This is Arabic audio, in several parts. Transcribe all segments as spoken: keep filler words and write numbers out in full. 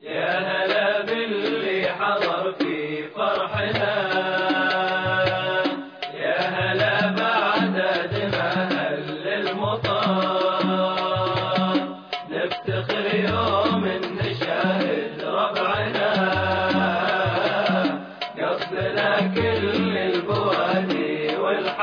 يا هلا باللي حضر في فرحنا، يا هلا بعدد ما هل المطار، نفتخر يوم نشاهد ربعنا، قصدنا كل البوادي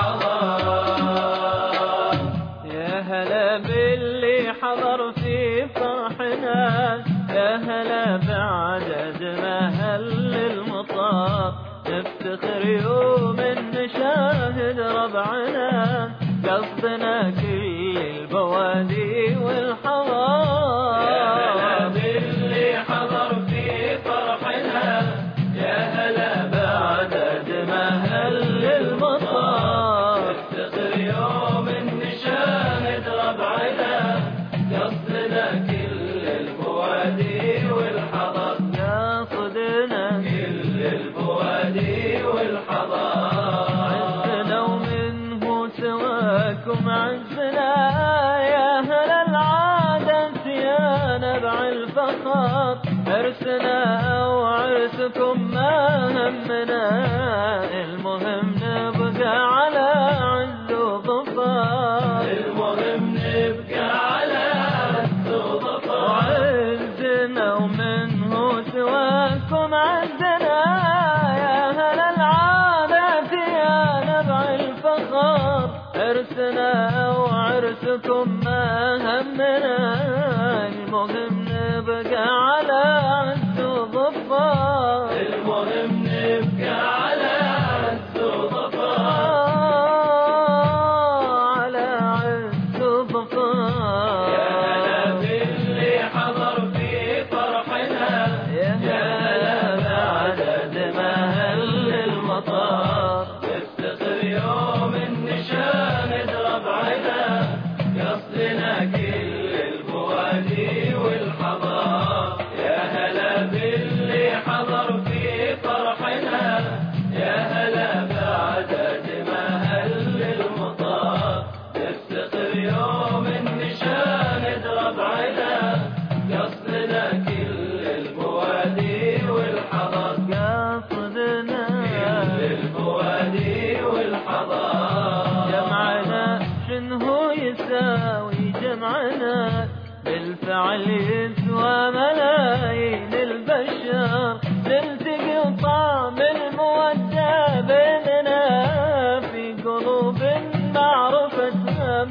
والحضار. يا هلا باللي حضر في فرحنا، يا هلا بعدد ما هل المطار، نفتخر يوم نشاهد ربعنا، قصدنا كل البوادي والحضار. يا هلا باللي حضر في فرحنا، يا هلا بعدد ما هل المطار، نفتخر يوم نشاهد ربعنا، قصدنا كل البوادي والحضر، قصدنا كل البوادي والحضر. عزنا ومنه سواكم عزنا، يا هلا العادة يا نبع الفخر، عرسنا وعرسكم ما همنا، المهم نبقى على عز وظفر، المهم نبقى على عز وظفر. وعزنا ومنه سواكم عزنا، يا هلا العادة يا نبع الفخر، عرسنا وعرسكم ما همنا، المهم نبقى على عز وظفر، المهم نبقى على عز وظفر. على عز وظفر. يا هلا باللي حضر في فرحنا، يا يا هلا بعدد ما هل المطار، نفتخر يوم نشاهد ربعنا، قصدنا كل البوادي والحضار. يا هلا باللي حضر في فرحنا، يا هلا بعدد ما هل المطار، نفتخر يوم نشاهد ربعنا، قصدنا كل البوادي والحضر، قصدنا كل البوادي والحضر. جمعنا شنو يساوي جمعنا، بالفعل يسوى ملايين البشر، نلتقي وطعم المودة بيننا، في قلوب معرفة هم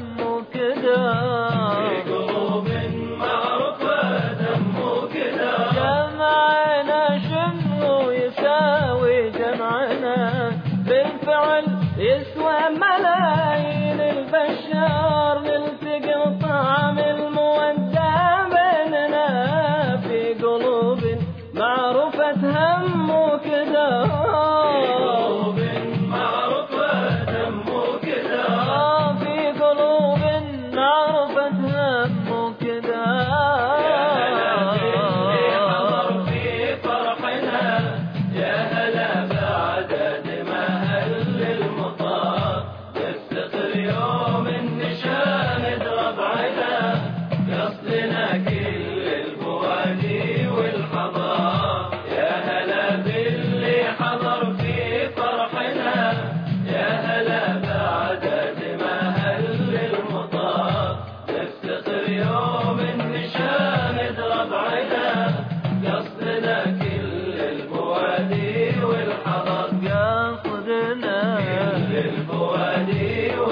وكدار، في قلوب معروفة دم وكدار. جمعنا شنو يساوي جمعنا، بالفعل يسوى ملايين البشر، نلتقي وطعم المودة بيننا، في قلوب معروفة هم وكدار، في قلوب معروفة دم وكدار. في قلوب معروفة هم وكدار. يا هلا باللي حضر في فرحنا، يا هلا بعدد ما هل المطار، نفتخر يوم نشاهد ربعنا، قصدنا كل البوادي والحضار. يا هلا باللي حضر في فرحنا، يا هلا بعدد ما هل المطار، نفتخر يوم نشاهد ربعنا، قصدنا كل البوادي والحضر، قصدنا كل البوادي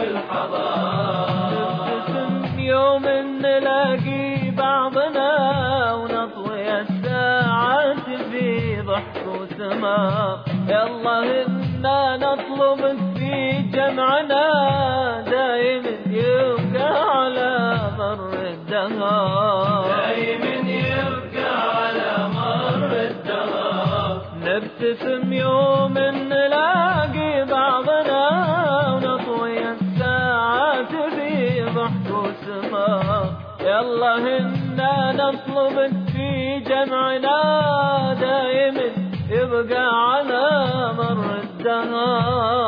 والحضر. نبتسم يوم نلاقي بعضنا، ونطوي الساعات في ضحك وسماء، يلا هنا نطلبك في جمعنا، دايم يبقى على مر الدهر، دايم يبقى على مر الدهر. نبتسم يوم نلاقي بعضنا، ونطوي الساعات في ضحك وسماء، يلا هنا نطلبك في جمعنا، دايم يبقى على مر الدهر.